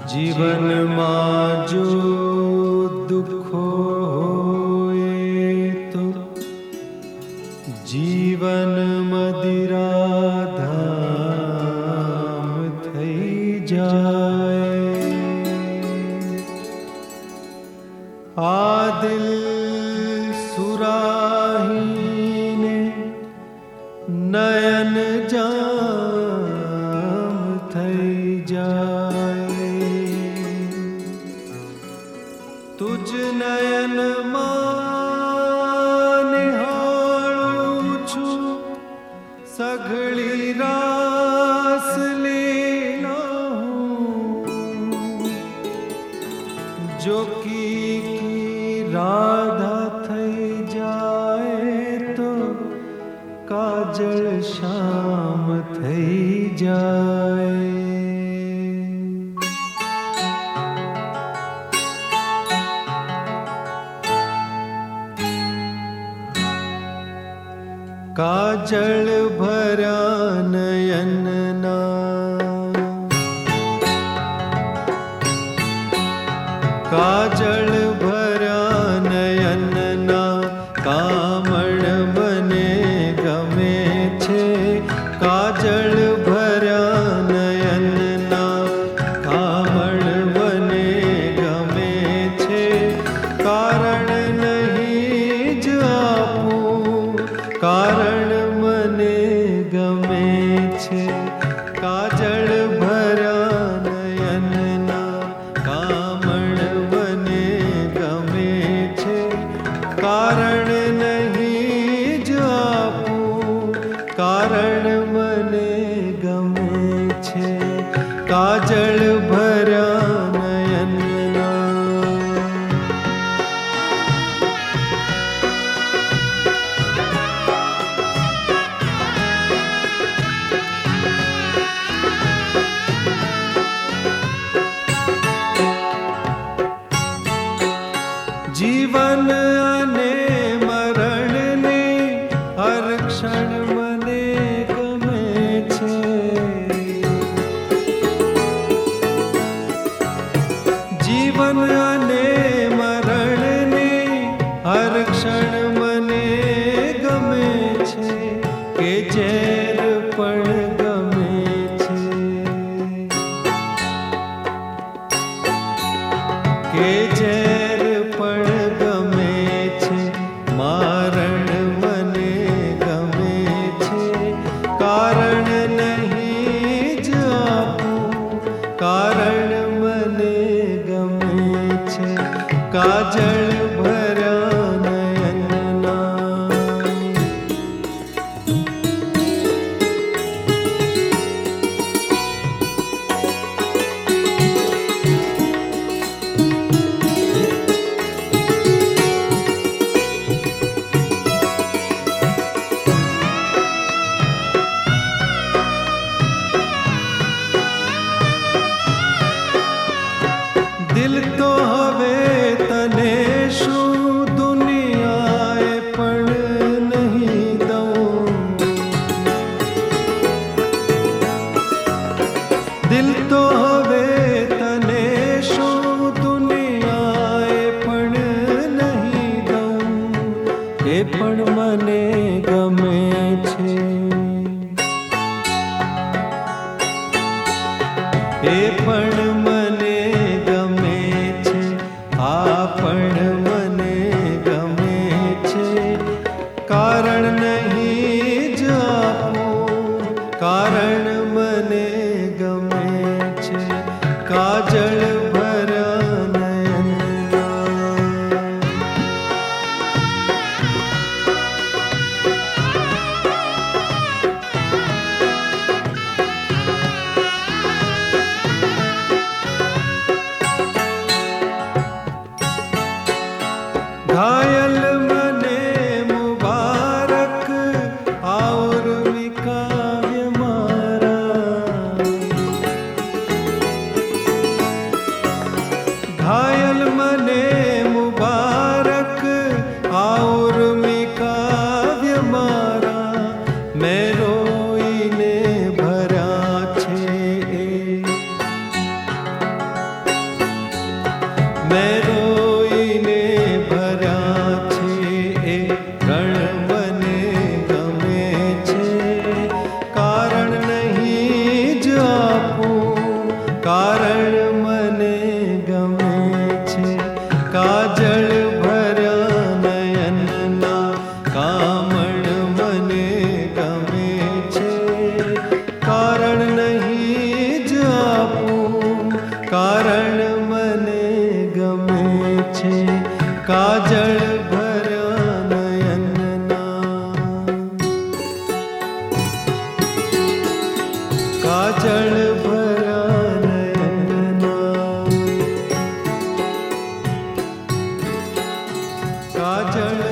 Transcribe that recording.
જીવનમાં જો દુઃખો હોય તો જીવન મદિરાધામ થઈ જાય. આ દિલ સુરાહીને નયન જામ થઈ જાય. તુજ નયન માં નિહાળું છું સઘળી રાસ લીલા. જો કી રાધા થઈ જાય તો કાજળ શામ થઈ જાય. કાજળ ભર્યા નયનના કાજળ ભર્યા નયનના કામળ મને ગમે છે. કાજળ ભર્યા નયનના કામળ મને ગમે છે. કારણ નહીં જ આપું કારણ મને ગમે છે. કાજળ ભર્યા નયનના કામળ મને ગમે છે. કારણ નહીં જ આપું કારણ મને ગમે છે. કાજળ ભર્યા નયનના. જીવન અને મરણની હર ક્ષણ મને ગમે છે. જીવન અને મરણની હર ક્ષણ મને ગમે છે. કે ઝેર પણ ગમે છે. કે ઝેર પણ ગમે છે. મારણ મને ગમે છે. કારણ નહીં જ આપું કારણ મને ગમે છે. કાજળ ભર્યા નયનના. દિલ તો હવે તને મેં રોઈને ભર્યા છે એ રણ મને ગમે છે. કારણ નહીં જ આપું, કારણ મને ગમે છે. કાજળ ભર્યા નયનના કામણ મને ગમે છે. કારણ નહીં જ આપું, કારણ મને ગમે છે. કાજળ ભર્યા નયનના, કાજળ ભર્યા નયનના, કાજળ